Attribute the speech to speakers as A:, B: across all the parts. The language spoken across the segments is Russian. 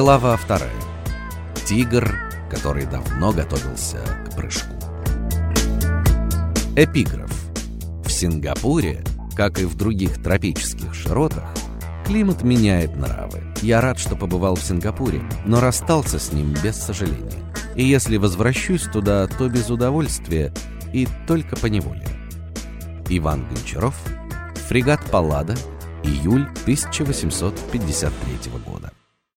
A: Глава 2. Тигр, который давно готовился к прыжку. Эпиграф. В Сингапуре, как и в других тропических широтах, климат меняет нравы. Я рад, что побывал в Сингапуре, но расстался с ним без сожаления. И если возвращусь туда, то без удовольствия и только поневоле. Иван Гончаров. Фрегат Паллада. Июль 1853 года.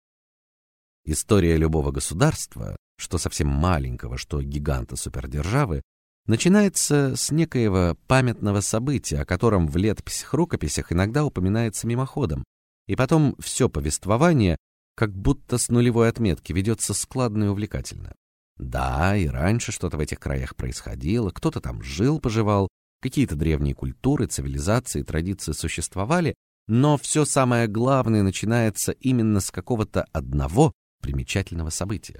A: История любого государства, что совсем маленького, что гиганта-супердержавы, начинается с некоего памятного события, о котором в летописях-рукописях иногда упоминается мимоходом, и потом все повествование, как будто с нулевой отметки, ведется складно и увлекательно. Да, и раньше что-то в этих краях происходило, кто-то там жил-поживал, какие-то древние культуры, цивилизации, традиции существовали, но все самое главное начинается именно с какого-то одного примечательного события.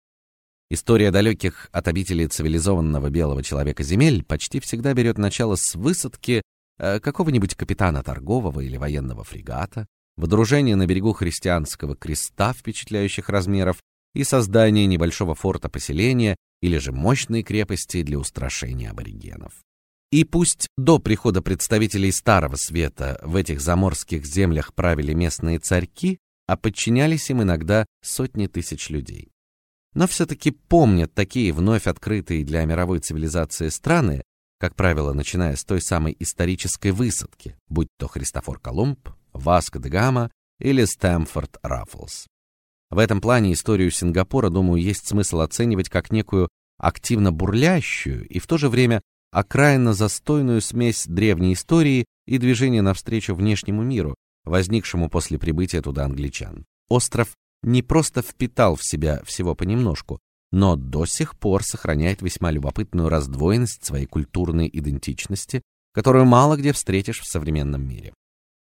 A: История далеких от обители цивилизованного белого человека земель почти всегда берет начало с высадки какого-нибудь капитана торгового или военного фрегата, водружения на берегу христианского креста впечатляющих размеров и создания небольшого форта-поселения или же мощной крепости для устрашения аборигенов. И пусть до прихода представителей Старого Света в этих заморских землях правили местные царьки, а подчинялись им иногда сотни тысяч людей. Но все-таки помнят такие вновь открытые для мировой цивилизации страны, как правило, начиная с той самой исторической высадки, будь то Христофор Колумб, Васко де Гама или Стэмфорд Раффлс. В этом плане историю Сингапура, думаю, есть смысл оценивать как некую активно бурлящую и в то же время окраинно застойную смесь древней истории и движения навстречу внешнему миру, возникшему после прибытия туда англичан. Остров не просто впитал в себя всего понемножку, но до сих пор сохраняет весьма любопытную раздвоенность своей культурной идентичности, которую мало где встретишь в современном мире.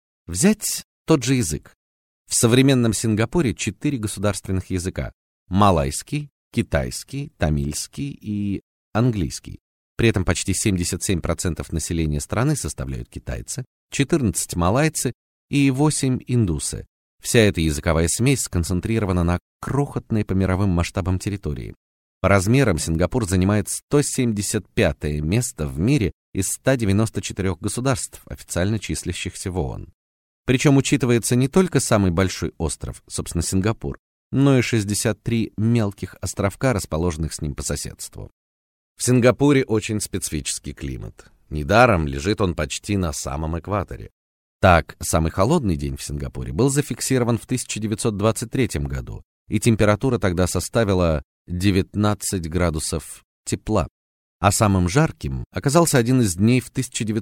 A: Взять тот же язык. В современном Сингапуре 4 государственных языка: малайский, китайский, тамильский и английский. При этом почти 77% населения страны составляют китайцы, 14 малайцы и 8 индусы. Вся эта языковая смесь сконцентрирована на крохотной по мировым масштабам территории. По размерам Сингапур занимает 175-е место в мире из 194 государств, официально числящихся в ООН. Причем учитывается не только самый большой остров, собственно, Сингапур, но и 63 мелких островка, расположенных с ним по соседству. В Сингапуре очень специфический климат. Недаром лежит он почти на самом экваторе. Так, самый холодный день в Сингапуре был зафиксирован в 1923 году, и температура тогда составила 19 градусов тепла. А самым жарким оказался один из дней в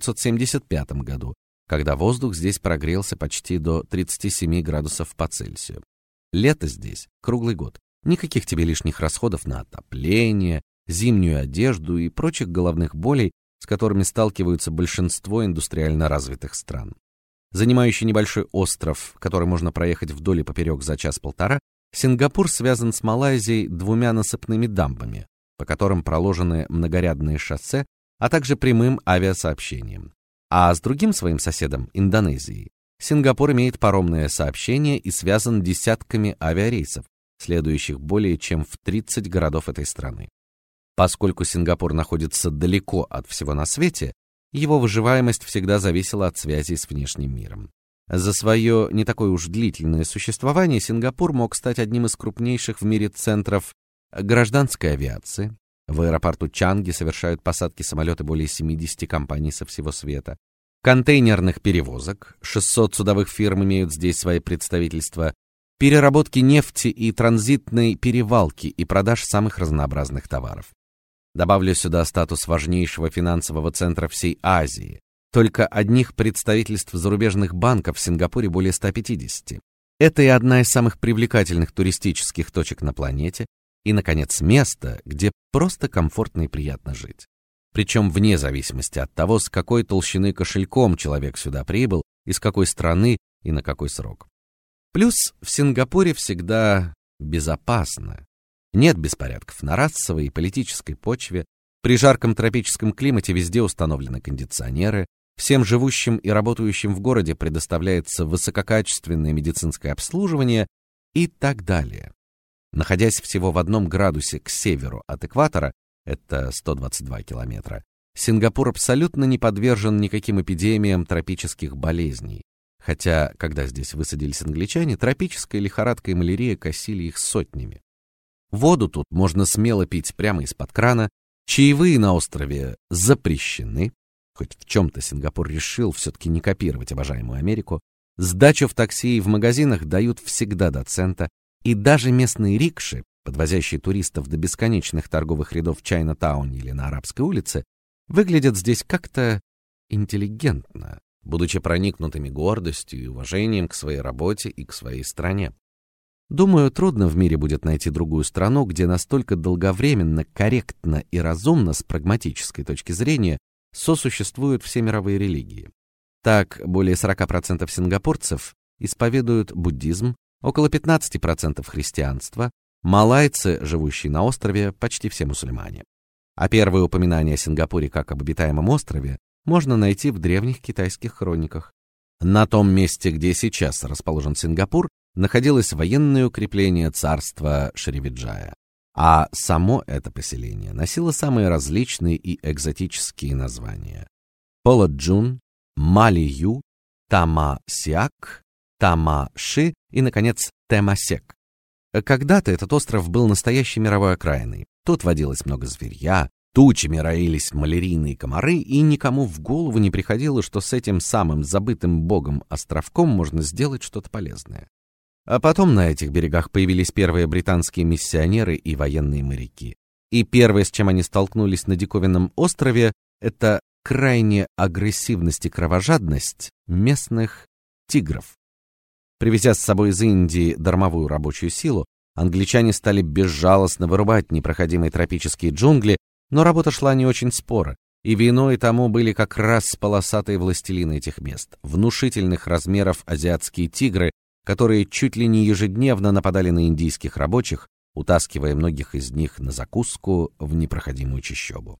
A: 1975 году, когда воздух здесь прогрелся почти до 37 градусов по Цельсию. Лето здесь круглый год. Никаких тебе лишних расходов на отопление, зимнюю одежду и прочих головных болей, с которыми сталкиваются большинство индустриально развитых стран. Занимающий небольшой остров, который можно проехать вдоль и поперек за час-полтора, Сингапур связан с Малайзией 2 насыпными дамбами, по которым проложены многорядные шоссе, а также прямым авиасообщением. А с другим своим соседом, Индонезией, Сингапур имеет паромное сообщение и связан десятками авиарейсов, следующих более чем в 30 городов этой страны. Поскольку Сингапур находится далеко от всего на свете, его выживаемость всегда зависела от связей с внешним миром. За свое не такое уж длительное существование Сингапур мог стать одним из крупнейших в мире центров гражданской авиации. В аэропорту Чанги совершают посадки самолеты более 70 компаний со всего света. Контейнерных перевозок, 600 судовых фирм имеют здесь свои представительства, переработки нефти и транзитной перевалки и продаж самых разнообразных товаров. Добавлю сюда статус важнейшего финансового центра всей Азии. Только одних представительств зарубежных банков в Сингапуре более 150. Это и одна из самых привлекательных туристических точек на планете, и, наконец, место, где просто комфортно и приятно жить. Причем вне зависимости от того, с какой толщины кошельком человек сюда прибыл, из какой страны и на какой срок. Плюс в Сингапуре всегда безопасно. Нет беспорядков на расовой и политической почве. При жарком тропическом климате везде установлены кондиционеры. Всем живущим и работающим в городе предоставляется высококачественное медицинское обслуживание, и так далее. Находясь всего в 1 градусе к северу от экватора, это 122 километра, Сингапур абсолютно не подвержен никаким эпидемиям тропических болезней. Хотя, когда здесь высадились англичане, тропическая лихорадка и малярия косили их сотнями. Воду тут можно смело пить прямо из-под крана, чаевые на острове запрещены, хоть в чем-то Сингапур решил все-таки не копировать обожаемую Америку, сдачу в такси и в магазинах дают всегда до цента, и даже местные рикши, подвозящие туристов до бесконечных торговых рядов в Чайна-тауне или на Арабской улице, выглядят здесь как-то интеллигентно, будучи проникнутыми гордостью и уважением к своей работе и к своей стране. Думаю, трудно в мире будет найти другую страну, где настолько долговременно, корректно и разумно с прагматической точки зрения сосуществуют все мировые религии. Так, более 40% сингапурцев исповедуют буддизм, около 15% христианство, малайцы, живущие на острове, почти все мусульмане. А первые упоминания о Сингапуре как об обитаемом острове можно найти в древних китайских хрониках. На том месте, где сейчас расположен Сингапур, находилось военное укрепление царства Шривиджая, а само это поселение носило самые различные и экзотические названия: Поладжун, Малию, Тамасиак, Тамаши и, наконец, Темасек. Когда-то этот остров был настоящей мировой окраиной. Тут водилось много зверья, тучами роились малярийные комары, и никому в голову не приходило, что с этим самым забытым богом островком можно сделать что-то полезное. А потом на этих берегах появились первые британские миссионеры и военные моряки. И первое, с чем они столкнулись на диковинном острове, это крайняя агрессивность и кровожадность местных тигров. Привезя с собой из Индии дармовую рабочую силу, англичане стали безжалостно вырубать непроходимые тропические джунгли, но работа шла не очень споро, и виной тому были как раз полосатые властелины этих мест, внушительных размеров азиатские тигры, которые чуть ли не ежедневно нападали на индийских рабочих, утаскивая многих из них на закуску в непроходимую чащобу.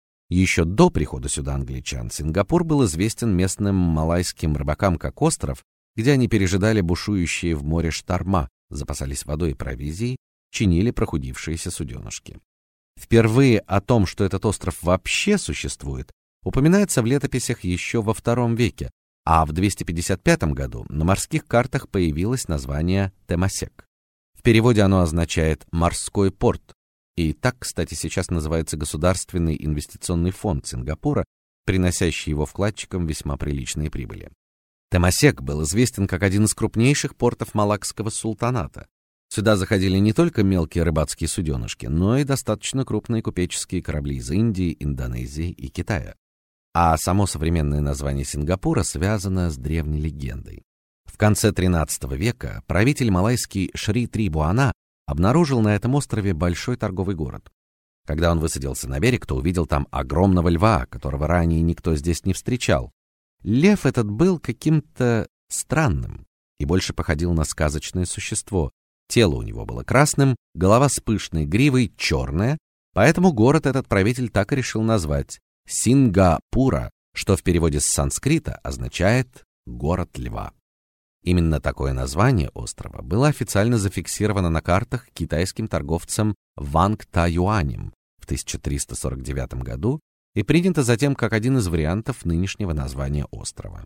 A: Еще до прихода сюда англичан Сингапур был известен местным малайским рыбакам как остров, где они пережидали бушующие в море шторма, запасались водой и провизией, чинили прохудившиеся суденышки. Впервые о том, что этот остров вообще существует, упоминается в летописях еще во II веке, а в 255 году на морских картах появилось название Темасек. В переводе оно означает «морской порт», и так, кстати, сейчас называется Государственный инвестиционный фонд Сингапура, приносящий его вкладчикам весьма приличные прибыли. Темасек был известен как один из крупнейших портов Малакского султаната. Сюда заходили не только мелкие рыбацкие суденышки, но и достаточно крупные купеческие корабли из Индии, Индонезии и Китая. А само современное название Сингапура связано с древней легендой. В конце XIII века правитель малайский Шри Трибуана обнаружил на этом острове большой торговый город. Когда он высадился на берег, то увидел там огромного льва, которого ранее никто здесь не встречал. Лев этот был каким-то странным и больше походил на сказочное существо. Тело у него было красным, голова с пышной гривой черная, поэтому город этот правитель так и решил назвать Сингапура, что в переводе с санскрита означает «город льва». Именно такое название острова было официально зафиксировано на картах китайским торговцем Ванг Таюанем в 1349 году и принято затем как один из вариантов нынешнего названия острова.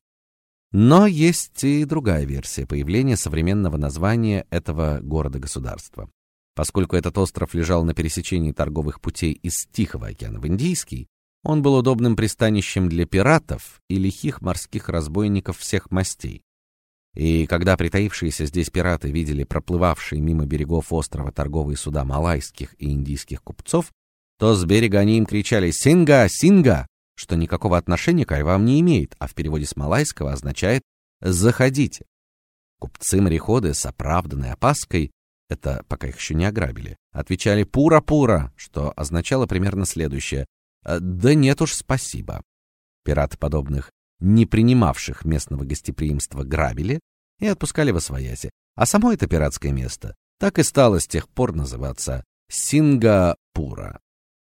A: Но есть и другая версия появления современного названия этого города-государства. Поскольку этот остров лежал на пересечении торговых путей из Тихого океана в Индийский, он был удобным пристанищем для пиратов и лихих морских разбойников всех мастей. И когда притаившиеся здесь пираты видели проплывавшие мимо берегов острова торговые суда малайских и индийских купцов, то с берега они им кричали «Синга! Синга!», что никакого отношения к львам не имеет, а в переводе с малайского означает «заходите». Купцы-мореходы с оправданной опаской, это пока их еще не ограбили, отвечали «пура-пура», что означало примерно следующее: «да нет уж, спасибо». Пираты, подобных не принимавших местного гостеприимства, грабили и отпускали восвояси, а само это пиратское место так и стало с тех пор называться Сингапура.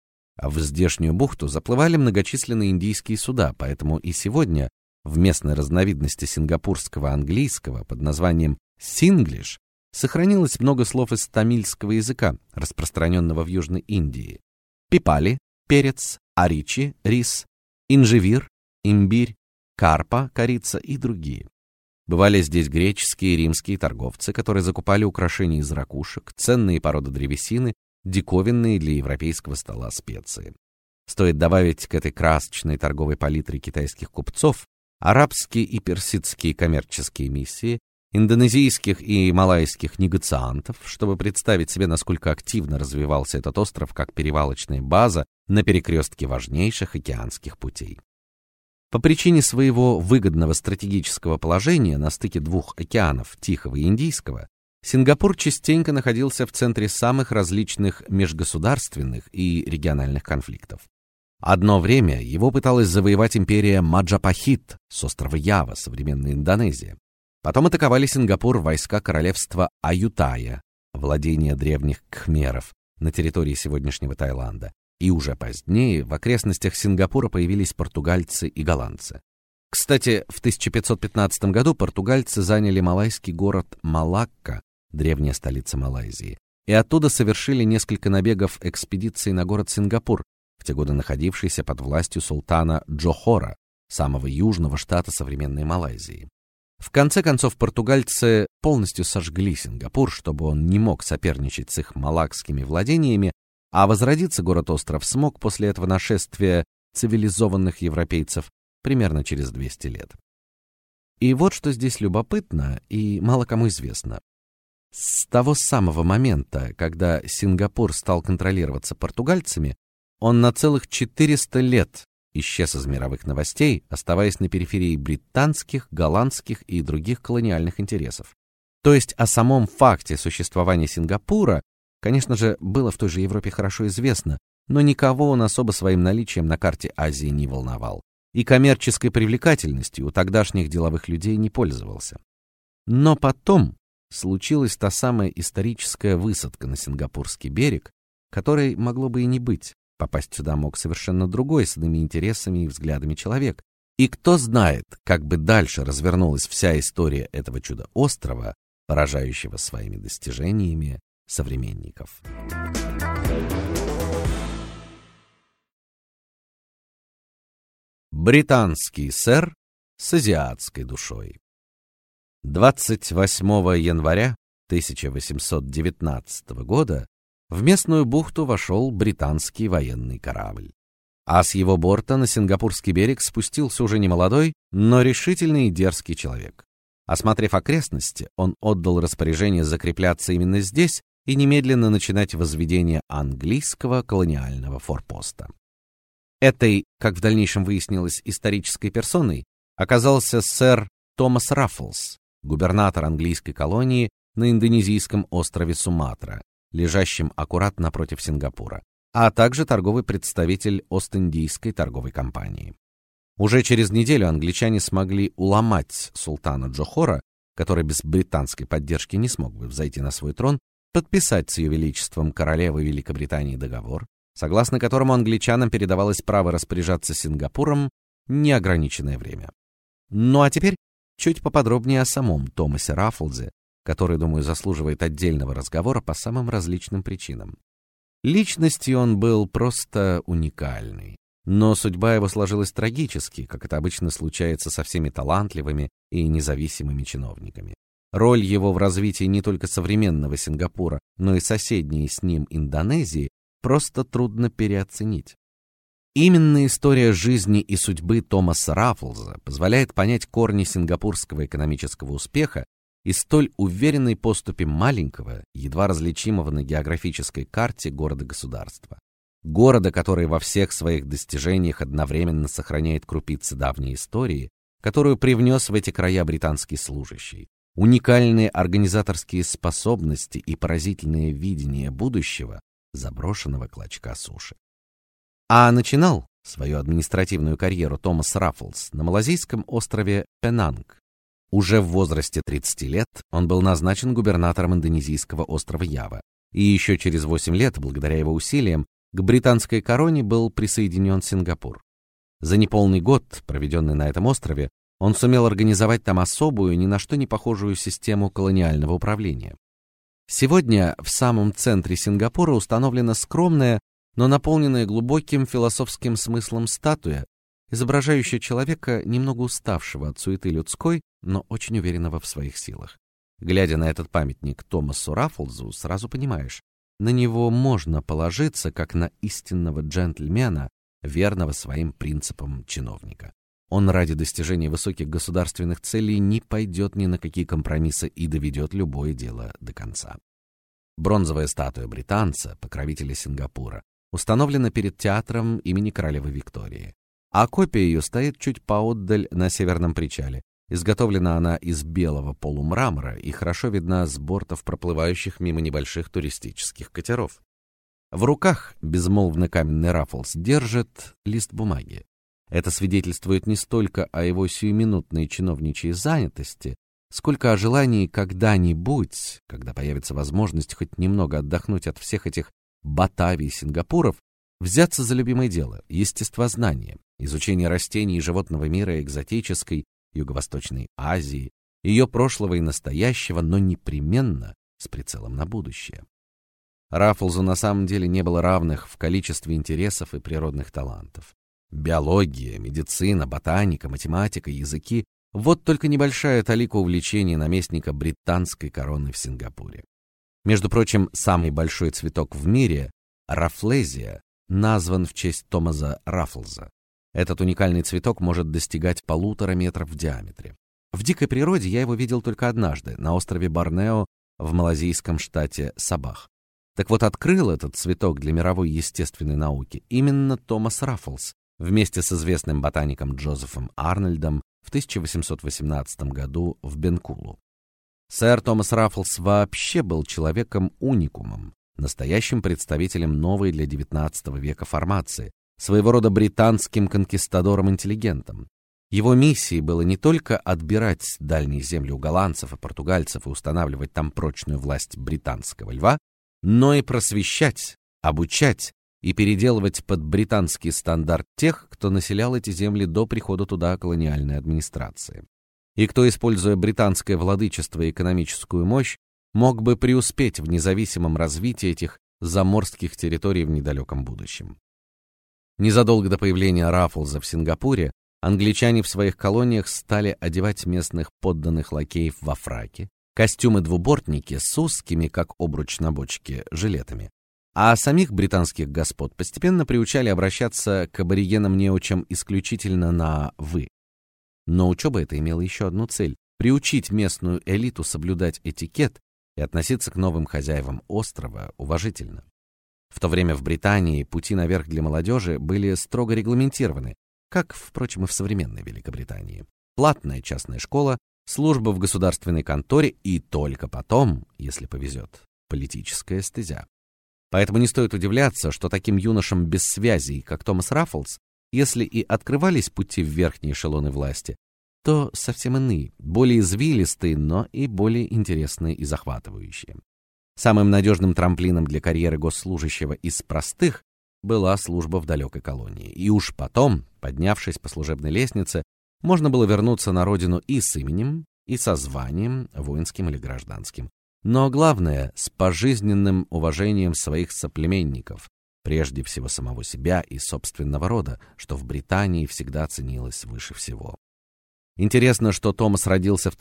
A: А в здешнюю бухту заплывали многочисленные индийские суда, поэтому и сегодня в местной разновидности сингапурского английского под названием синглиш сохранилось много слов из тамильского языка, распространенного в Южной Индии: пипали — перец, аричи — рис, инживир — имбирь, карпа — корица и другие. Бывали здесь греческие и римские торговцы, которые закупали украшения из ракушек, ценные породы древесины, диковинные для европейского стола специи. Стоит добавить к этой красочной торговой палитре китайских купцов арабские и персидские коммерческие миссии, индонезийских и малайских негациантов, чтобы представить себе, насколько активно развивался этот остров как перевалочная база на перекрестке важнейших океанских путей. По причине своего выгодного стратегического положения на стыке двух океанов, Тихого и Индийского, Сингапур частенько находился в центре самых различных межгосударственных и региональных конфликтов. Одно время его пыталась завоевать империя Маджапахит с острова Ява, современная Индонезия. Потом атаковали Сингапур войска королевства Аютая, владения древних кхмеров на территории сегодняшнего Таиланда. И уже позднее в окрестностях Сингапура появились португальцы и голландцы. Кстати, в 1515 году португальцы заняли малайский город Малакка, древняя столица Малайзии, и оттуда совершили несколько набегов экспедиций на город Сингапур, в те годы находившийся под властью султана Джохора, самого южного штата современной Малайзии. В конце концов португальцы полностью сожгли Сингапур, чтобы он не мог соперничать с их малакскими владениями, а возродиться город-остров смог после этого нашествия цивилизованных европейцев примерно через 200 лет. И вот что здесь любопытно и мало кому известно. С того самого момента, когда Сингапур стал контролироваться португальцами, он на целых 400 лет исчез из мировых новостей, оставаясь на периферии британских, голландских и других колониальных интересов. То есть о самом факте существования Сингапура, конечно же, было в той же Европе хорошо известно, но никого он особо своим наличием на карте Азии не волновал, и коммерческой привлекательностью у тогдашних деловых людей не пользовался. Но потом случилась та самая историческая высадка на Сингапурский берег, которой могло бы и не быть. Попасть сюда мог совершенно другой, с иными интересами и взглядами человек. И кто знает, как бы дальше развернулась вся история этого чудо-острова, поражающего своими достижениями современников. Британский сэр с азиатской душой. 28 января 1819 года в местную бухту вошел британский военный корабль. А с его борта на сингапурский берег спустился уже не молодой, но решительный и дерзкий человек. Осмотрев окрестности, он отдал распоряжение закрепляться именно здесь и немедленно начинать возведение английского колониального форпоста. Этой, как в дальнейшем выяснилось, исторической персоной оказался сэр Томас Раффлс, губернатор английской колонии на индонезийском острове Суматра, лежащем аккурат напротив Сингапура, а также торговый представитель Ост-Индийской торговой компании. Уже через неделю англичане смогли уломать султана Джохора, который без британской поддержки не смог бы взойти на свой трон, подписать с Ее Величеством королевой Великобритании договор, согласно которому англичанам передавалось право распоряжаться Сингапуром неограниченное время. Ну а теперь чуть поподробнее о самом Томасе Раффлзе, который, думаю, заслуживает отдельного разговора по самым различным причинам. Личностью он был просто уникальный, но судьба его сложилась трагически, как это обычно случается со всеми талантливыми и независимыми чиновниками. Роль его в развитии не только современного Сингапура, но и соседней с ним Индонезии просто трудно переоценить. Именно история жизни и судьбы Томаса Раффлза позволяет понять корни сингапурского экономического успеха и столь уверенной поступи маленького, едва различимого на географической карте города-государства. Города, который во всех своих достижениях одновременно сохраняет крупицы давней истории, которую привнес в эти края британский служащий, уникальные организаторские способности и поразительное видение будущего заброшенного клочка суши. А начинал свою административную карьеру Томас Раффлс на малайзийском острове Пенанг. Уже в возрасте 30 лет он был назначен губернатором индонезийского острова Ява, и еще через 8 лет, благодаря его усилиям, к британской короне был присоединен Сингапур. За неполный год, проведенный на этом острове, он сумел организовать там особую, ни на что не похожую систему колониального управления. Сегодня в самом центре Сингапура установлена скромная, но наполненная глубоким философским смыслом статуя, изображающая человека, немного уставшего от суеты людской, но очень уверенного в своих силах. Глядя на этот памятник Томасу Раффлзу, сразу понимаешь, на него можно положиться как на истинного джентльмена, верного своим принципам чиновника. Он ради достижения высоких государственных целей не пойдет ни на какие компромиссы и доведет любое дело до конца. Бронзовая статуя британца, покровителя Сингапура, установлена перед театром имени королевы Виктории, а копия ее стоит чуть поотдаль на северном причале. Изготовлена она из белого полумрамора и хорошо видна с бортов проплывающих мимо небольших туристических катеров. В руках безмолвно каменный Раффлз держит лист бумаги. Это свидетельствует не столько о его сиюминутной чиновничьей занятости, сколько о желании когда-нибудь, когда появится возможность хоть немного отдохнуть от всех этих Батавий Сингапуров, взяться за любимое дело — естествознание, изучение растений и животного мира экзотической Юго-Восточной Азии, ее прошлого и настоящего, но непременно с прицелом на будущее. Раффлзу на самом деле не было равных в количестве интересов и природных талантов. Биология, медицина, ботаника, математика, языки — вот только небольшая талика увлечений наместника британской короны в Сингапуре. Между прочим, самый большой цветок в мире, раффлезия, назван в честь Томаса Раффлза. Этот уникальный цветок может достигать 1,5 метра в диаметре. В дикой природе я его видел только однажды, на острове Борнео в малайзийском штате Сабах. Так вот, открыл этот цветок для мировой естественной науки именно Томас Раффлз вместе с известным ботаником Джозефом Арнольдом в 1818 году в Бенкулу. Сэр Томас Раффлз вообще был человеком-уникумом, настоящим представителем новой для XIX века формации, своего рода британским конкистадором-интеллигентом. Его миссией было не только отбирать дальние земли у голландцев и португальцев и устанавливать там прочную власть британского льва, но и просвещать, обучать и переделывать под британский стандарт тех, кто населял эти земли до прихода туда колониальной администрации, и кто, используя британское владычество и экономическую мощь, мог бы преуспеть в независимом развитии этих заморских территорий в недалеком будущем. Незадолго до появления Раффлза в Сингапуре англичане в своих колониях стали одевать местных подданных лакеев во фраки, костюмы-двубортники с узкими, как обруч на бочке, жилетами. А самих британских господ постепенно приучали обращаться к аборигенам-неучам исключительно на «вы». Но учеба эта имела еще одну цель — приучить местную элиту соблюдать этикет и относиться к новым хозяевам острова уважительно. В то время в Британии пути наверх для молодежи были строго регламентированы, как, впрочем, и в современной Великобритании. Платная частная школа, служба в государственной конторе и только потом, если повезет, политическая стезя. Поэтому не стоит удивляться, что таким юношам без связей, как Томас Раффлз, если и открывались пути в верхние эшелоны власти, то совсем иные, более извилистые, но и более интересные и захватывающие. Самым надежным трамплином для карьеры госслужащего из простых была служба в далекой колонии. И уж потом, поднявшись по служебной лестнице, можно было вернуться на родину и с именем, и со званием, воинским или гражданским. Но главное, с пожизненным уважением своих соплеменников, прежде всего самого себя и собственного рода, что в Британии всегда ценилось выше всего. Интересно, что Томас родился в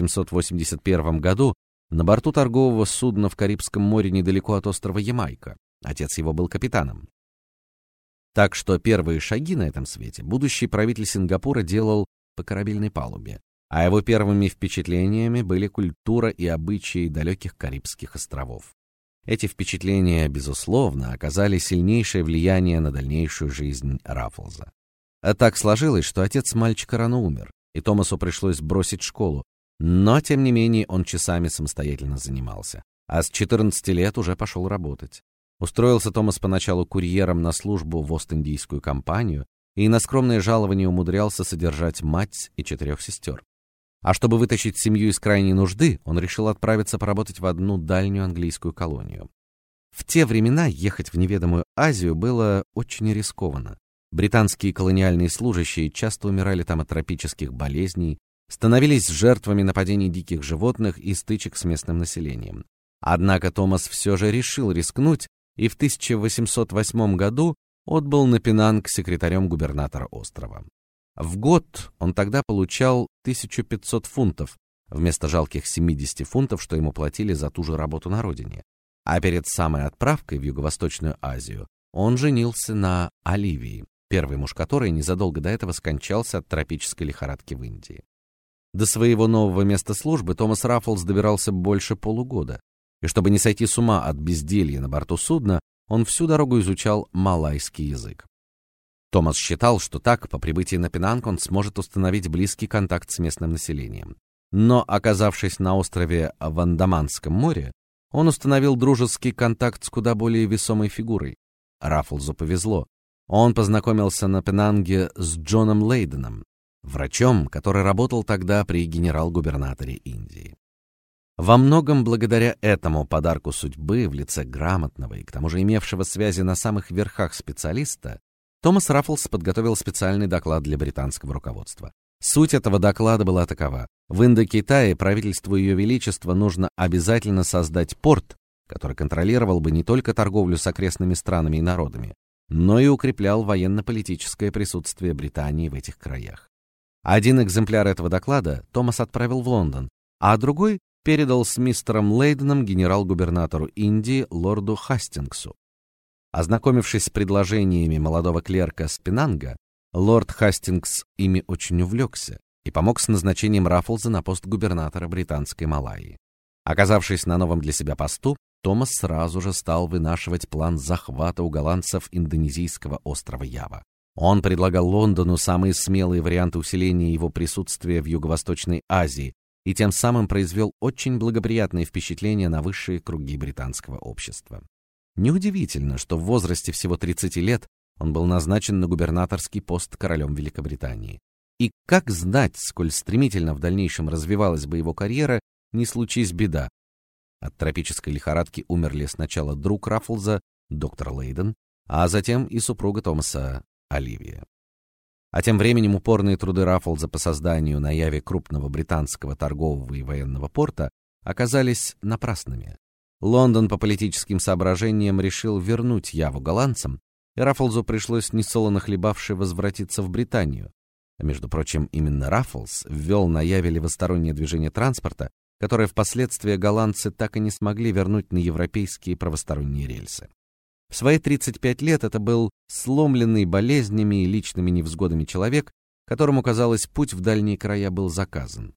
A: 1781 году на борту торгового судна в Карибском море недалеко от острова Ямайка. Отец его был капитаном. Так что первые шаги на этом свете будущий правитель Сингапура делал по корабельной палубе, а его первыми впечатлениями были культура и обычаи далеких Карибских островов. Эти впечатления, безусловно, оказали сильнейшее влияние на дальнейшую жизнь Раффлза. А так сложилось, что отец мальчика рано умер, и Томасу пришлось бросить школу, но, тем не менее, он часами самостоятельно занимался, а с 14 лет уже пошел работать. Устроился Томас поначалу курьером на службу в Ост-Индийскую компанию и на скромное жалование умудрялся содержать мать и 4 сестер. А чтобы вытащить семью из крайней нужды, он решил отправиться поработать в одну дальнюю английскую колонию. В те времена ехать в неведомую Азию было очень рискованно. Британские колониальные служащие часто умирали там от тропических болезней, становились жертвами нападений диких животных и стычек с местным населением. Однако Томас все же решил рискнуть и в 1808 году отбыл на Пенанг секретарем губернатора острова. В год он тогда получал 1500 фунтов вместо жалких 70 фунтов, что ему платили за ту же работу на родине. А перед самой отправкой в Юго-Восточную Азию он женился на Оливии, первый муж которой незадолго до этого скончался от тропической лихорадки в Индии. До своего нового места службы Томас Раффлс добирался больше полугода, и чтобы не сойти с ума от безделья на борту судна, он всю дорогу изучал малайский язык. Томас считал, что так, по прибытии на Пенанг, он сможет установить близкий контакт с местным населением. Но, оказавшись на острове в Андаманском море, он установил дружеский контакт с куда более весомой фигурой. Раффлсу повезло. Он познакомился на Пенанге с Джоном Лейденом, врачом, который работал тогда при генерал-губернаторе Индии. Во многом благодаря этому подарку судьбы в лице грамотного и к тому же имевшего связи на самых верхах специалиста, Томас Раффлс подготовил специальный доклад для британского руководства. Суть этого доклада была такова: в Индокитае правительству Ее Величества нужно обязательно создать порт, который контролировал бы не только торговлю с окрестными странами и народами, но и укреплял военно-политическое присутствие Британии в этих краях. Один экземпляр этого доклада Томас отправил в Лондон, а другой передал с мистером Лейденом генерал-губернатору Индии лорду Хастингсу. Ознакомившись с предложениями молодого клерка с Пенанга, лорд Хастингс ими очень увлекся и помог с назначением Раффлса на пост губернатора британской Малайи. Оказавшись на новом для себя посту, Томас сразу же стал вынашивать план захвата у голландцев индонезийского острова Ява. Он предлагал Лондону самые смелые варианты усиления его присутствия в Юго-Восточной Азии и тем самым произвел очень благоприятное впечатление на высшие круги британского общества. Неудивительно, что в возрасте всего 30 лет он был назначен на губернаторский пост королем Великобритании. И как знать, сколь стремительно в дальнейшем развивалась бы его карьера, не случись беда. От тропической лихорадки умерли сначала друг Раффлса, доктор Лейден, а затем и супруга Томаса, Оливия. А тем временем упорные труды Раффлса по созданию на Яве крупного британского торгового и военного порта оказались напрасными. Лондон по политическим соображениям решил вернуть Яву голландцам, и Раффлсу пришлось несолоно хлебавши возвратиться в Британию. А между прочим, именно Раффлс ввел на Яве левостороннее движение транспорта, которое впоследствии голландцы так и не смогли вернуть на европейские правосторонние рельсы. В свои 35 лет это был сломленный болезнями и личными невзгодами человек, которому, казалось, путь в дальние края был заказан.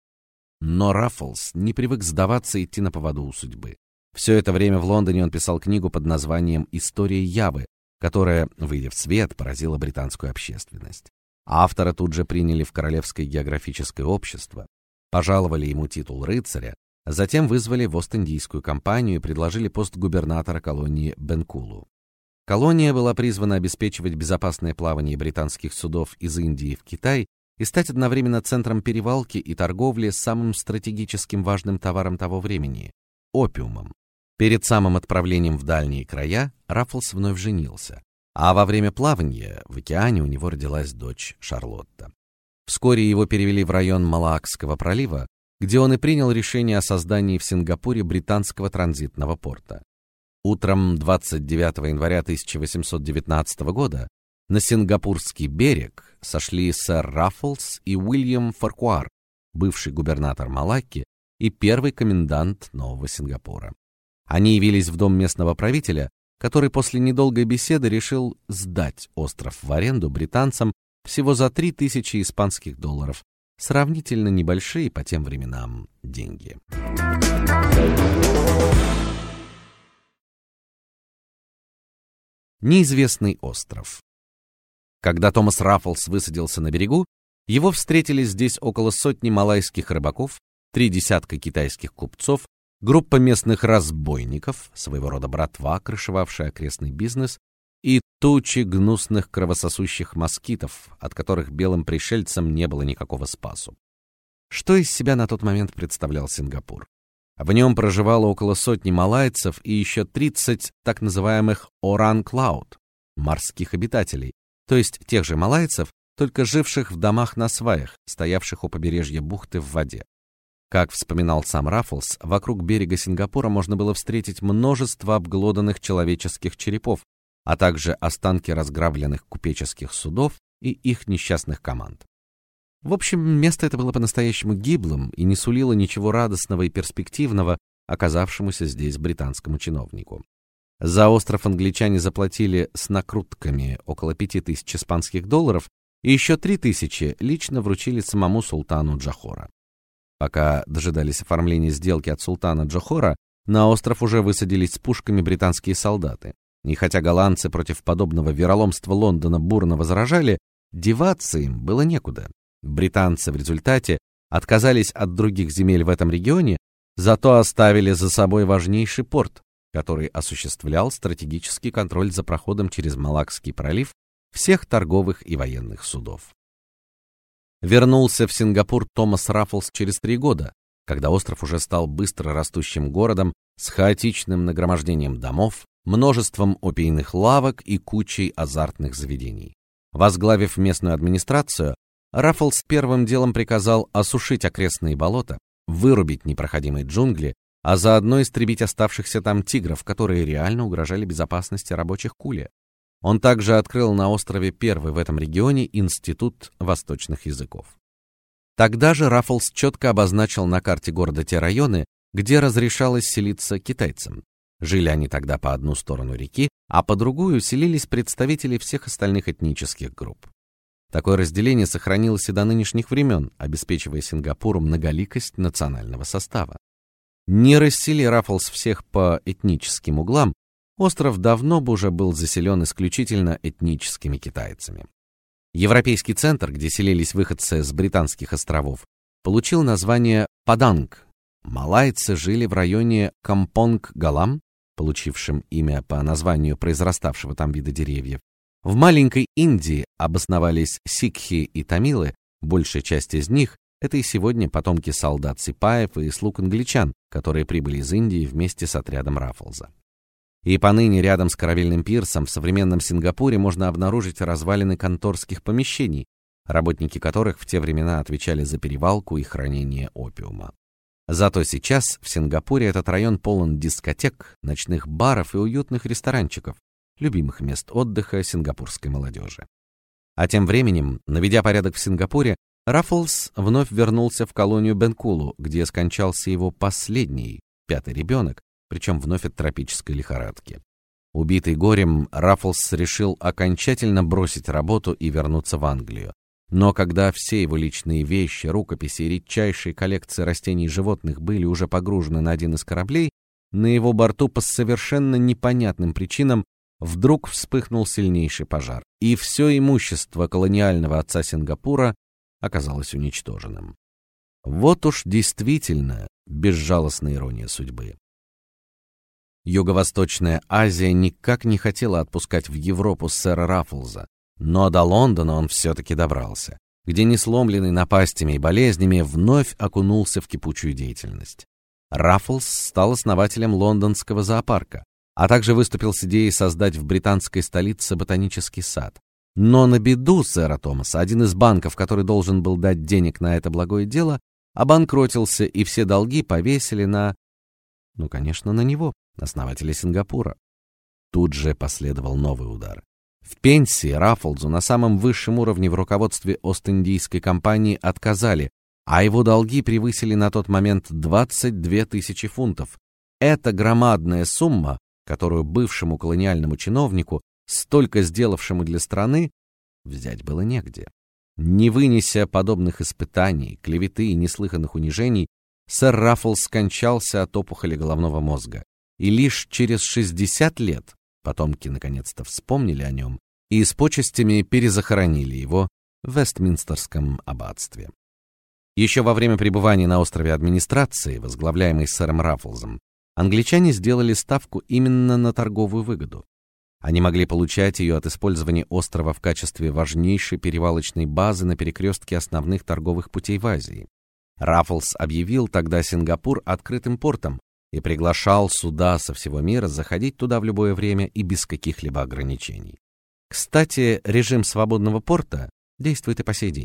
A: Но Раффлс не привык сдаваться и идти на поводу у судьбы. Все это время в Лондоне он писал книгу под названием «История Явы», которая, выйдя в свет, поразила британскую общественность. Автора тут же приняли в Королевское географическое общество, пожаловали ему титул рыцаря, затем вызвали в Ост-Индийскую компанию и предложили пост губернатора колонии Бенкулу. Колония была призвана обеспечивать безопасное плавание британских судов из Индии в Китай и стать одновременно центром перевалки и торговли с самым стратегическим важным товаром того времени — опиумом. Перед самым отправлением в дальние края Раффлс вновь женился, а во время плавания в океане у него родилась дочь Шарлотта. Вскоре его перевели в район Малакского пролива, где он и принял решение о создании в Сингапуре британского транзитного порта. Утром 29 января 1819 года на сингапурский берег сошли сэр Раффлс и Уильям Фаркуар, бывший губернатор Малакки и первый комендант Нового Сингапура. Они явились в дом местного правителя, который после недолгой беседы решил сдать остров в аренду британцам всего за 3000 испанских долларов, сравнительно небольшие по тем временам деньги. Неизвестный остров. Когда Томас Раффлс высадился на берегу, его встретили здесь около сотни малайских рыбаков, 3 десятка китайских купцов, группа местных разбойников, своего рода братва, крышевавшая окрестный бизнес, и тучи гнусных кровососущих москитов, от которых белым пришельцам не было никакого спасу. Что из себя на тот момент представлял Сингапур? В нем проживало около сотни малайцев и еще 30 так называемых orang-клауд, морских обитателей, то есть тех же малайцев, только живших в домах на сваях, стоявших у побережья бухты в воде. Как вспоминал сам Раффлс, вокруг берега Сингапура можно было встретить множество обглоданных человеческих черепов, а также останки разграбленных купеческих судов и их несчастных команд. В общем, место это было по-настоящему гиблым и не сулило ничего радостного и перспективного оказавшемуся здесь британскому чиновнику. За остров англичане заплатили с накрутками около 5000 испанских долларов, и еще 3000 лично вручили самому султану Джохора. Пока дожидались оформления сделки от султана Джохора, на остров уже высадились с пушками британские солдаты. И хотя голландцы против подобного вероломства Лондона бурно возражали, деваться им было некуда. Британцы в результате отказались от других земель в этом регионе, зато оставили за собой важнейший порт, который осуществлял стратегический контроль за проходом через Малакский пролив всех торговых и военных судов. Вернулся в Сингапур Томас Раффлс через 3 года, когда остров уже стал быстро растущим городом с хаотичным нагромождением домов, множеством опийных лавок и кучей азартных заведений. Возглавив местную администрацию, Раффлс первым делом приказал осушить окрестные болота, вырубить непроходимые джунгли, а заодно истребить оставшихся там тигров, которые реально угрожали безопасности рабочих кули. Он также открыл на острове первый в этом регионе институт восточных языков. Тогда же Раффлс четко обозначил на карте города те районы, где разрешалось селиться китайцам. Жили они тогда по одну сторону реки, а по другую селились представители всех остальных этнических групп. Такое разделение сохранилось и до нынешних времен, обеспечивая Сингапуру многоликость национального состава. Не рассели Раффлс всех по этническим углам, остров давно бы уже был заселен исключительно этническими китайцами. Европейский центр, где селились выходцы с британских островов, получил название Паданг. Малайцы жили в районе Кампонг-Галам, получившем имя по названию произраставшего там вида деревьев. В маленькой Индии обосновались сикхи и тамилы, большая часть из них это и сегодня потомки солдат сипаев и слуг англичан, которые прибыли из Индии вместе с отрядом Раффлза. И поныне рядом с корабельным пирсом в современном Сингапуре можно обнаружить развалины конторских помещений, работники которых в те времена отвечали за перевалку и хранение опиума. Зато сейчас в Сингапуре этот район полон дискотек, ночных баров и уютных ресторанчиков, любимых мест отдыха сингапурской молодежи. А тем временем, наведя порядок в Сингапуре, Раффлс вновь вернулся в колонию Бенкулу, где скончался его последний, 5-й ребенок, причем вновь от тропической лихорадки. Убитый горем, Раффлс решил окончательно бросить работу и вернуться в Англию. Но когда все его личные вещи, рукописи и редчайшие коллекции растений и животных были уже погружены на один из кораблей, на его борту по совершенно непонятным причинам вдруг вспыхнул сильнейший пожар, и все имущество колониального отца Сингапура оказалось уничтоженным. Вот уж действительно безжалостная ирония судьбы. Юго-Восточная Азия никак не хотела отпускать в Европу сэра Раффлза, но до Лондона он все-таки добрался, где, не сломленный напастями и болезнями, вновь окунулся в кипучую деятельность. Раффлз стал основателем лондонского зоопарка, а также выступил с идеей создать в британской столице ботанический сад. Но на беду сэра Томаса один из банков, который должен был дать денег на это благое дело, обанкротился, и все долги повесили конечно, на него, основателя Сингапура. Тут же последовал новый удар. В пенсии Раффлзу на самом высшем уровне в руководстве Ост-Индийской компании отказали, а его долги превысили на тот момент 22 тысячи фунтов. Это громадная сумма, которую бывшему колониальному чиновнику, столько сделавшему для страны, взять было негде. Не вынеся подобных испытаний, клеветы и неслыханных унижений, сэр Раффлз скончался от опухоли головного мозга, и лишь через 60 лет потомки наконец-то вспомнили о нем и с почестями перезахоронили его в Вестминстерском аббатстве. Еще во время пребывания на острове администрации, возглавляемой сэром Раффлзом, англичане сделали ставку именно на торговую выгоду. Они могли получать ее от использования острова в качестве важнейшей перевалочной базы на перекрестке основных торговых путей в Азии. Раффлз объявил тогда Сингапур открытым портом и приглашал суда со всего мира заходить туда в любое время и без каких-либо ограничений. Кстати, режим свободного порта действует и по сей день.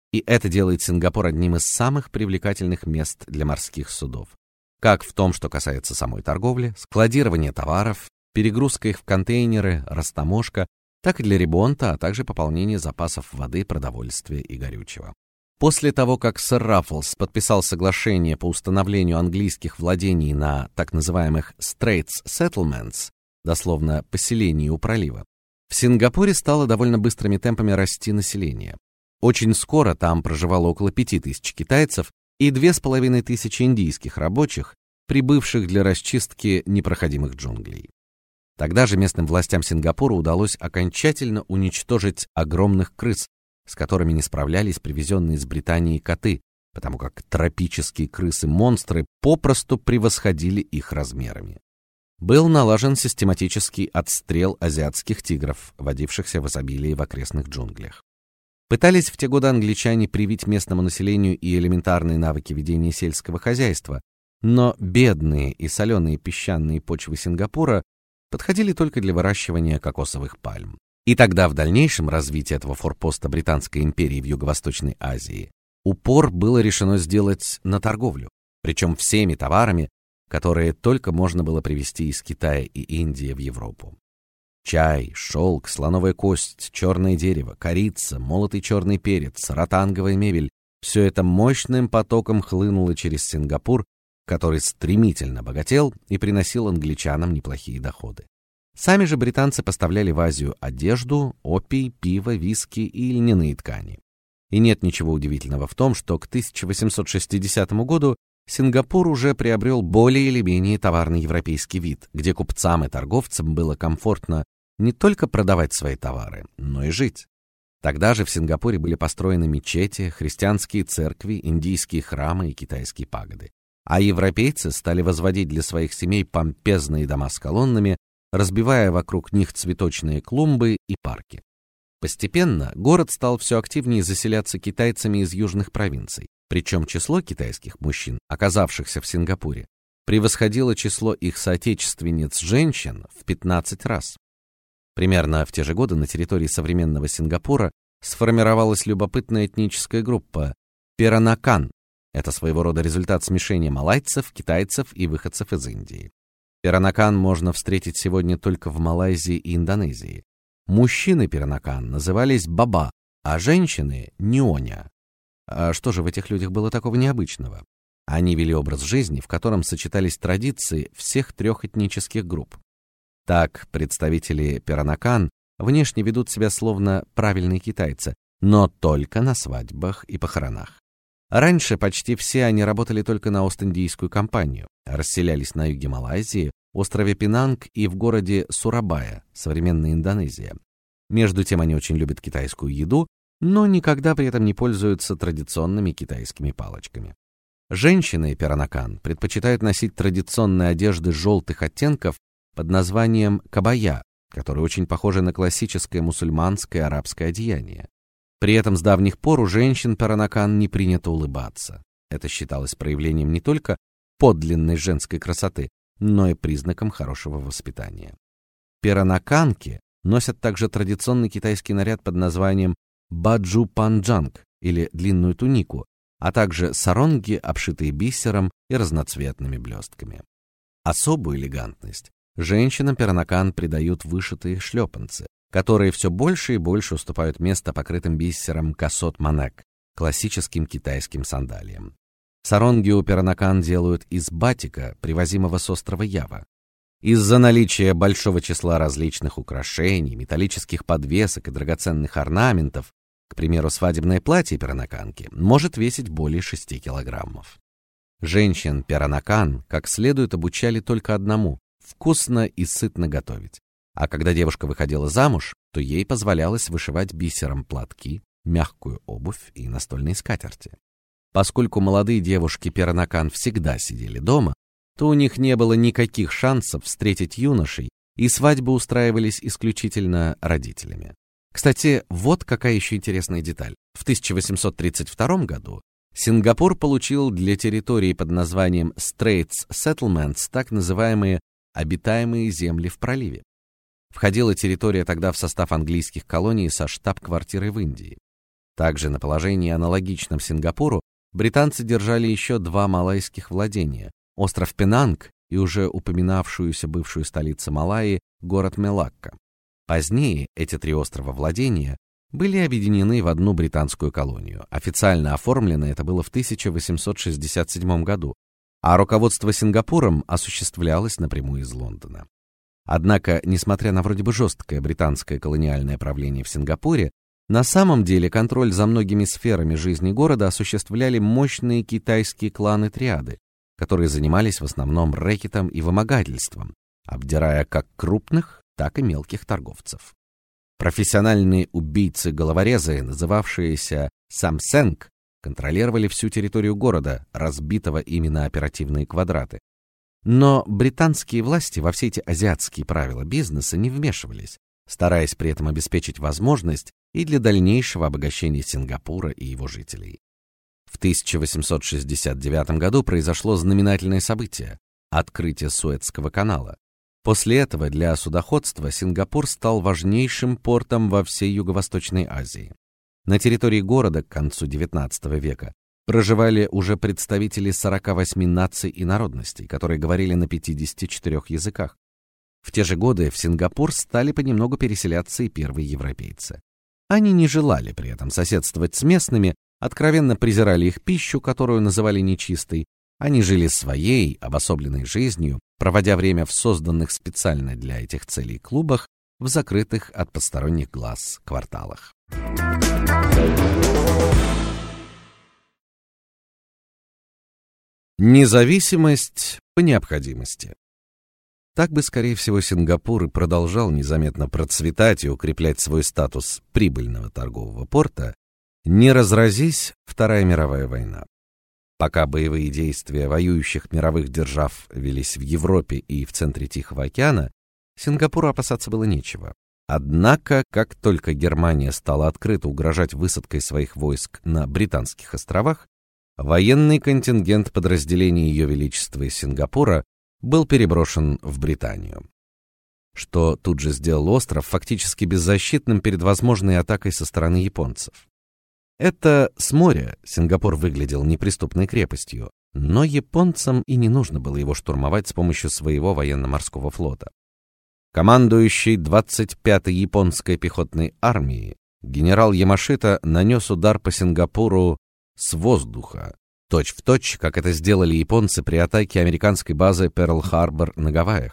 A: И это делает Сингапур одним из самых привлекательных мест для морских судов. Как в том, что касается самой торговли, складирования товаров, перегрузка их в контейнеры, растаможка, так и для ремонта, а также пополнения запасов воды, продовольствия и горючего. После того, как сэр Раффлс подписал соглашение по установлению английских владений на так называемых Straits Settlements, дословно поселении у пролива, в Сингапуре стало довольно быстрыми темпами расти население. Очень скоро там проживало около 5000 китайцев и 2500 индийских рабочих, прибывших для расчистки непроходимых джунглей. Тогда же местным властям Сингапура удалось окончательно уничтожить огромных крыс, с которыми не справлялись привезенные из Британии коты, потому как тропические крысы-монстры попросту превосходили их размерами. Был налажен систематический отстрел азиатских тигров, водившихся в изобилии в окрестных джунглях. Пытались в те годы англичане привить местному населению и элементарные навыки ведения сельского хозяйства, но бедные и соленые песчаные почвы Сингапура подходили только для выращивания кокосовых пальм. И тогда в дальнейшем развитии этого форпоста Британской империи в Юго-Восточной Азии упор было решено сделать на торговлю, причем всеми товарами, которые только можно было привезти из Китая и Индии в Европу. Чай, шелк, слоновая кость, черное дерево, корица, молотый черный перец, ротанговая мебель — все это мощным потоком хлынуло через Сингапур, который стремительно богател и приносил англичанам неплохие доходы. Сами же британцы поставляли в Азию одежду, опий, пиво, виски и льняные ткани. И нет ничего удивительного в том, что к 1860 году Сингапур уже приобрел более или менее товарный европейский вид, где купцам и торговцам было комфортно не только продавать свои товары, но и жить. Тогда же в Сингапуре были построены мечети, христианские церкви, индийские храмы и китайские пагоды. А европейцы стали возводить для своих семей помпезные дома с колоннами, разбивая вокруг них цветочные клумбы и парки. Постепенно город стал все активнее заселяться китайцами из южных провинций, причем число китайских мужчин, оказавшихся в Сингапуре, превосходило число их соотечественниц-женщин в 15 раз. Примерно в те же годы на территории современного Сингапура сформировалась любопытная этническая группа Перанакан. Это своего рода результат смешения малайцев, китайцев и выходцев из Индии. Перанакан можно встретить сегодня только в Малайзии и Индонезии. Мужчины Перанакан назывались баба, а женщины ньоня. А что же в этих людях было такого необычного? Они вели образ жизни, в котором сочетались традиции всех трех этнических групп. Так, представители Перанакан внешне ведут себя словно правильные китайцы, но только на свадьбах и похоронах. Раньше почти все они работали только на Ост-Индийскую компанию, расселялись на юге Малайзии, острове Пенанг и в городе Сурабая, современная Индонезия. Между тем они очень любят китайскую еду, но никогда при этом не пользуются традиционными китайскими палочками. Женщины Перанакан предпочитают носить традиционные одежды желтых оттенков под названием кабая, которые очень похожи на классическое мусульманское арабское одеяние. При этом с давних пор у женщин Перанакан не принято улыбаться. Это считалось проявлением не только подлинной женской красоты, но и признаком хорошего воспитания. Перанаканки носят также традиционный китайский наряд под названием баджу панджанг или длинную тунику, а также саронги, обшитые бисером и разноцветными блестками. Особую элегантность женщинам Перанакан придают вышитые шлепанцы, которые все больше и больше уступают место покрытым бисером касот-манек, классическим китайским сандалиям. Саронги у Перанакан делают из батика, привозимого с острова Ява. Из-за наличия большого числа различных украшений, металлических подвесок и драгоценных орнаментов, к примеру, свадебное платье Перанаканки может весить более 6 килограммов. Женщин Перанакан как следует обучали только одному — вкусно и сытно готовить. А когда девушка выходила замуж, то ей позволялось вышивать бисером платки, мягкую обувь и настольные скатерти. Поскольку молодые девушки Перанакан всегда сидели дома, то у них не было никаких шансов встретить юношей, и свадьбы устраивались исключительно родителями. Кстати, вот какая еще интересная деталь. В 1832 году Сингапур получил для территории под названием Straits Settlements так называемые обитаемые земли в проливе. Входила территория тогда в состав английских колоний со штаб-квартирой в Индии. Также на положении, аналогичном Сингапуру, британцы держали еще два малайских владения: остров Пенанг и уже упоминавшуюся бывшую столицу Малайи, город Мелакка. Позднее эти три острова владения были объединены в одну британскую колонию. Официально оформлено это было в 1867 году, а руководство Сингапуром осуществлялось напрямую из Лондона. Однако, несмотря на вроде бы жесткое британское колониальное правление в Сингапуре, на самом деле контроль за многими сферами жизни города осуществляли мощные китайские кланы-триады, которые занимались в основном рэкетом и вымогательством, обдирая как крупных, так и мелких торговцев. Профессиональные убийцы-головорезы, называвшиеся самсенг, контролировали всю территорию города, разбитого ими на оперативные квадраты. Но британские власти во все эти азиатские правила бизнеса не вмешивались, стараясь при этом обеспечить возможность и для дальнейшего обогащения Сингапура и его жителей. В 1869 году произошло знаменательное событие — открытие Суэцкого канала. После этого для судоходства Сингапур стал важнейшим портом во всей Юго-Восточной Азии. На территории города к концу XIX века проживали уже представители 48 наций и народностей, которые говорили на 54 языках. В те же годы в Сингапур стали понемногу переселяться и первые европейцы. Они не желали при этом соседствовать с местными, откровенно презирали их пищу, которую называли нечистой. Они жили своей обособленной жизнью, проводя время в созданных специально для этих целей клубах в закрытых от посторонних глаз кварталах. Независимость по необходимости. Так бы, скорее всего, Сингапур и продолжал незаметно процветать и укреплять свой статус прибыльного торгового порта, не разразись Вторая мировая война. Пока боевые действия воюющих мировых держав велись в Европе и в центре Тихого океана, Сингапуру опасаться было нечего. Однако, как только Германия стала открыто угрожать высадкой своих войск на Британских островах, военный контингент подразделений Ее Величества из Сингапура был переброшен в Британию, что тут же сделал остров фактически беззащитным перед возможной атакой со стороны японцев. Это с моря Сингапур выглядел неприступной крепостью, но японцам и не нужно было его штурмовать с помощью своего военно-морского флота. Командующий 25-й японской пехотной армией генерал Ямашита нанес удар по Сингапуру с воздуха, точь-в-точь, как это сделали японцы при атаке американской базы Перл-Харбор на Гавайях.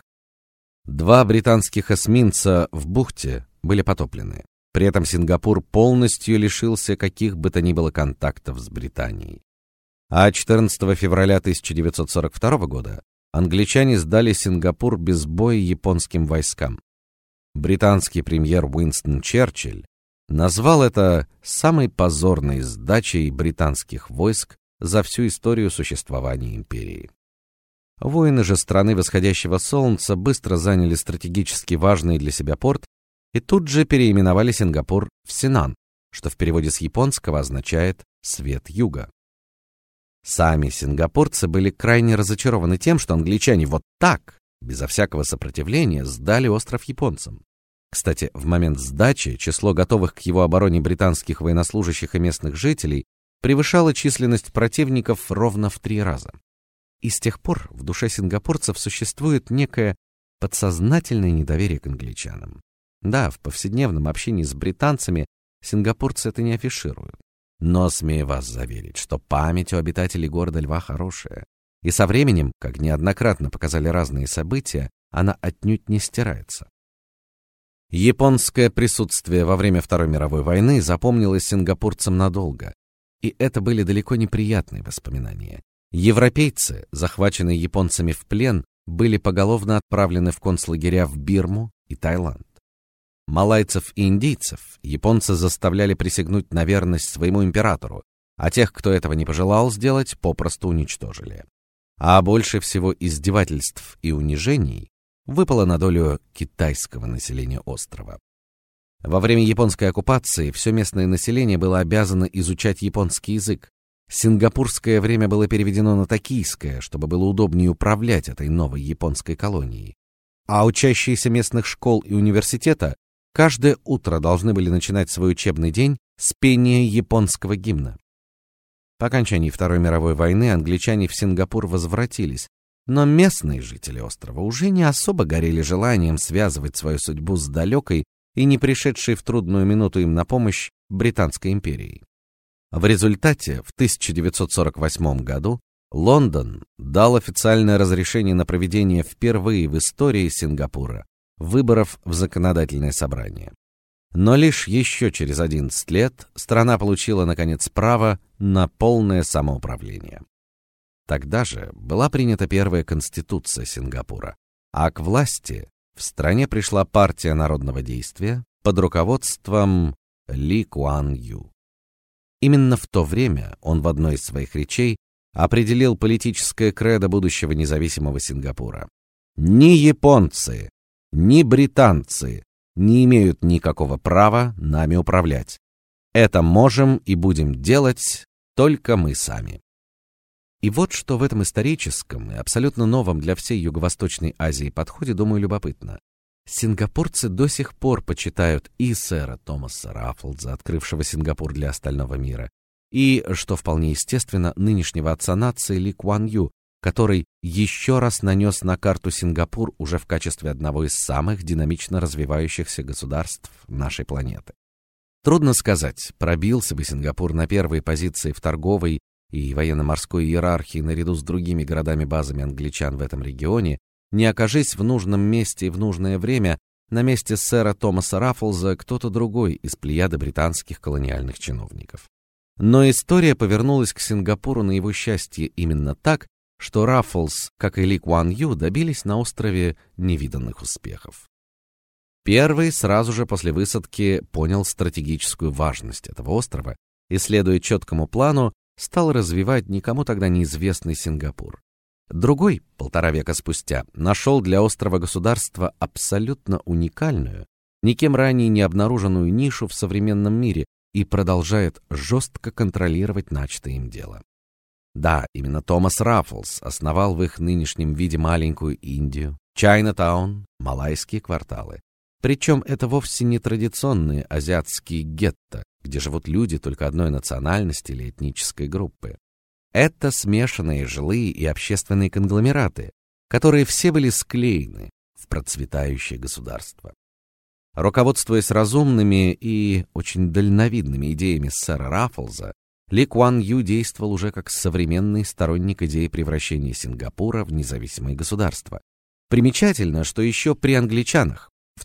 A: 2 британских эсминца в бухте были потоплены. При этом Сингапур полностью лишился каких бы то ни было контактов с Британией. А 14 февраля 1942 года англичане сдали Сингапур без боя японским войскам. Британский премьер Уинстон Черчилль назвал это самой позорной сдачей британских войск за всю историю существования империи. Воины же страны восходящего солнца быстро заняли стратегически важный для себя порт и тут же переименовали Сингапур в Синан, что в переводе с японского означает «свет юга». Сами сингапурцы были крайне разочарованы тем, что англичане вот так, безо всякого сопротивления, сдали остров японцам. Кстати, в момент сдачи число готовых к его обороне британских военнослужащих и местных жителей превышало численность противников ровно в 3 раза. И с тех пор в душе сингапурцев существует некое подсознательное недоверие к англичанам. Да, в повседневном общении с британцами сингапурцы это не афишируют. Но смею вас заверить, что память у обитателей города Льва хорошая, и со временем, как неоднократно показали разные события, она отнюдь не стирается. Японское присутствие во время Второй мировой войны запомнилось сингапурцам надолго, и это были далеко не приятные воспоминания. Европейцы, захваченные японцами в плен, были поголовно отправлены в концлагеря в Бирму и Таиланд. Малайцев и индийцев японцы заставляли присягнуть на верность своему императору, а тех, кто этого не пожелал сделать, попросту уничтожили. А больше всего издевательств и унижений выпало на долю китайского населения острова. Во время японской оккупации все местное население было обязано изучать японский язык. Сингапурское время было переведено на токийское, чтобы было удобнее управлять этой новой японской колонией. А учащиеся местных школ и университета каждое утро должны были начинать свой учебный день с пения японского гимна. По окончании Второй мировой войны англичане в Сингапур возвратились, но местные жители острова уже не особо горели желанием связывать свою судьбу с далекой и не пришедшей в трудную минуту им на помощь Британской империей. В результате в 1948 году Лондон дал официальное разрешение на проведение впервые в истории Сингапура выборов в законодательное собрание. Но лишь еще через 11 лет страна получила наконец право на полное самоуправление. Тогда же была принята первая конституция Сингапура, а к власти в стране пришла партия народного действия под руководством Ли Куан Ю. Именно в то время он в одной из своих речей определил политическое кредо будущего независимого Сингапура. Ни японцы, ни британцы не имеют никакого права нами управлять. Это можем и будем делать только мы сами. И вот что в этом историческом и абсолютно новом для всей Юго-Восточной Азии подходе, думаю, любопытно. Сингапурцы до сих пор почитают и сэра Томаса Раффлза, открывшего Сингапур для остального мира, и, что вполне естественно, нынешнего отца нации Ли Куан Ю, который еще раз нанес на карту Сингапур уже в качестве одного из самых динамично развивающихся государств нашей планеты. Трудно сказать, пробился бы Сингапур на первые позиции в торговой и военно-морской иерархии наряду с другими городами-базами англичан в этом регионе, не окажись в нужном месте и в нужное время на месте сэра Томаса Раффлза кто-то другой из плеяды британских колониальных чиновников. Но история повернулась к Сингапуру на его счастье именно так, что Раффлз, как и Ли Куан Ю, добились на острове невиданных успехов. Первый сразу же после высадки понял стратегическую важность этого острова и, следуя четкому плану, стал развивать никому тогда неизвестный Сингапур. Другой, 1,5 века спустя, нашел для острова-государства абсолютно уникальную, никем ранее не обнаруженную нишу в современном мире и продолжает жестко контролировать начатое им дело. Да, именно Томас Раффлз основал в их нынешнем виде маленькую Индию, Чайна-таун, малайские кварталы. Причем это вовсе не традиционные азиатские гетто, где живут люди только одной национальности или этнической группы. Это смешанные жилые и общественные конгломераты, которые все были склеены в процветающее государство. Руководствуясь разумными и очень дальновидными идеями сэра Раффлза, Ли Куан Ю действовал уже как современный сторонник идеи превращения Сингапура в независимое государство. Примечательно, что еще при англичанах в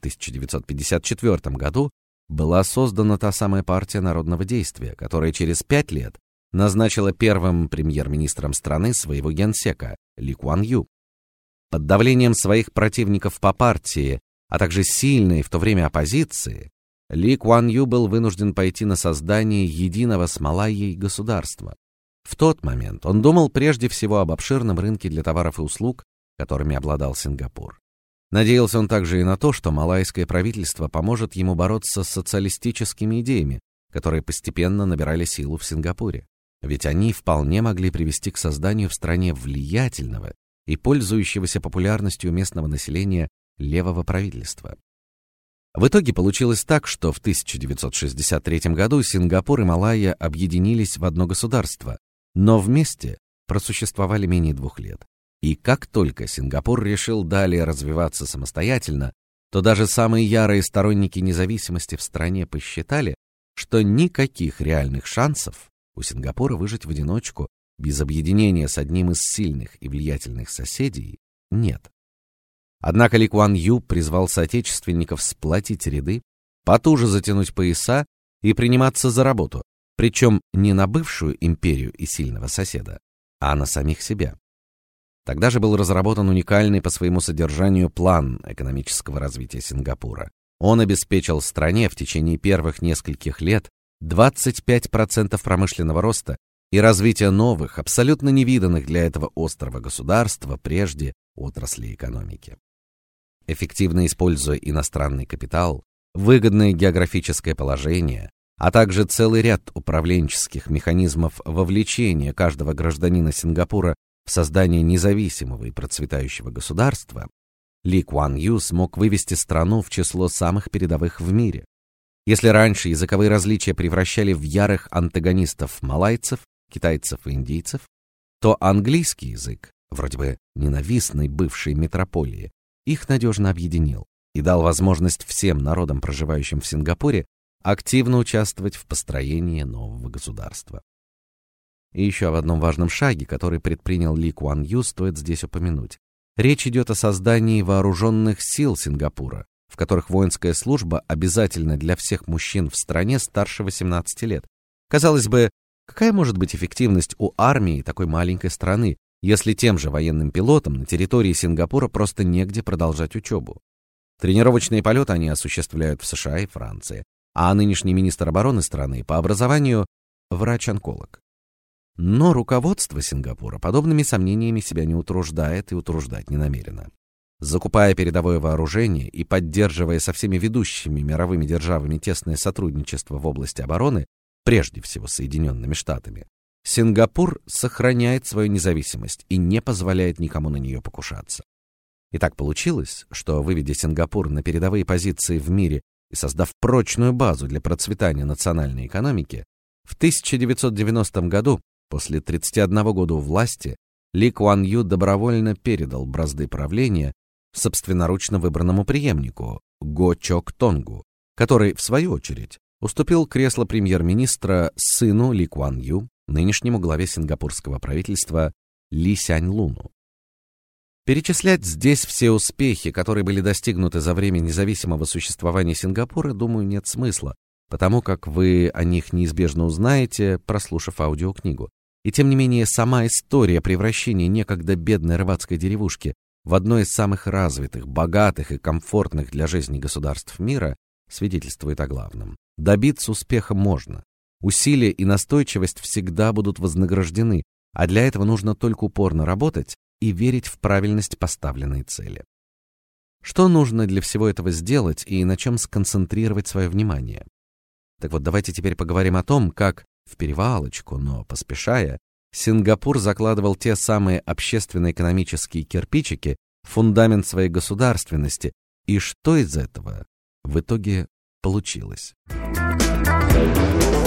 A: 1954 году была создана та самая партия народного действия, которая через 5 лет назначила первым премьер-министром страны своего генсека Ли Куан Ю. Под давлением своих противников по партии, а также сильной в то время оппозиции, Ли Куан Ю был вынужден пойти на создание единого с Малайей государства. В тот момент он думал прежде всего об обширном рынке для товаров и услуг, которыми обладал Сингапур. Надеялся он также и на то, что малайское правительство поможет ему бороться с социалистическими идеями, которые постепенно набирали силу в Сингапуре. Ведь они вполне могли привести к созданию в стране влиятельного и пользующегося популярностью местного населения левого правительства. В итоге получилось так, что в 1963 году Сингапур и Малайя объединились в одно государство, но вместе просуществовали менее 2 лет. И как только Сингапур решил далее развиваться самостоятельно, то даже самые ярые сторонники независимости в стране посчитали, что никаких реальных шансов у Сингапура выжить в одиночку без объединения с одним из сильных и влиятельных соседей нет. Однако Ли Куан Ю призвал соотечественников сплотить ряды, потуже затянуть пояса и приниматься за работу, причем не на бывшую империю и сильного соседа, а на самих себя. Тогда же был разработан уникальный по своему содержанию план экономического развития Сингапура. Он обеспечил стране в течение первых нескольких лет 25% промышленного роста и развитие новых, абсолютно невиданных для этого острова государства прежде отраслей экономики. Эффективно используя иностранный капитал, выгодное географическое положение, а также целый ряд управленческих механизмов вовлечения каждого гражданина Сингапура в создание независимого и процветающего государства, Ли Куан Ю смог вывести страну в число самых передовых в мире. Если раньше языковые различия превращали в ярых антагонистов малайцев, китайцев и индийцев, то английский язык, вроде бы ненавистный бывшей метрополии, их надежно объединил и дал возможность всем народам, проживающим в Сингапуре, активно участвовать в построении нового государства. И еще об одном важном шаге, который предпринял Ли Куан Ю, стоит здесь упомянуть. Речь идет о создании вооруженных сил Сингапура, в которых воинская служба обязательна для всех мужчин в стране старше 18 лет. Казалось бы, какая может быть эффективность у армии такой маленькой страны, если тем же военным пилотам на территории Сингапура просто негде продолжать учебу? Тренировочные полеты они осуществляют в США и Франции, а нынешний министр обороны страны по образованию врач-онколог. Но руководство Сингапура подобными сомнениями себя не утруждает и утруждать не намерено. Закупая передовое вооружение и поддерживая со всеми ведущими мировыми державами тесное сотрудничество в области обороны, прежде всего с Соединенными Штатами, Сингапур сохраняет свою независимость и не позволяет никому на нее покушаться. И так получилось, что, выведя Сингапур на передовые позиции в мире и создав прочную базу для процветания национальной экономики, в 1990 году, после 31 года у власти, Ли Куан Ю добровольно передал бразды правления собственноручно выбранному преемнику Го Чок Тонгу, который, в свою очередь, уступил кресло премьер-министра сыну Ли Куан Ю, нынешнему главе сингапурского правительства Ли Сянь Луну. Перечислять здесь все успехи, которые были достигнуты за время независимого существования Сингапура, думаю, нет смысла, потому как вы о них неизбежно узнаете, прослушав аудиокнигу. И тем не менее, сама история превращения некогда бедной рыбацкой деревушки в одно из самых развитых, богатых и комфортных для жизни государств мира свидетельствует о главном. Добиться успеха можно. Усилия и настойчивость всегда будут вознаграждены, а для этого нужно только упорно работать и верить в правильность поставленной цели. Что нужно для всего этого сделать и на чем сконцентрировать свое внимание? Так вот, давайте теперь поговорим о том, как в перевалочку, но поспешая, Сингапур закладывал те самые общественно-экономические кирпичики, фундамент своей государственности, и что из этого в итоге получилось.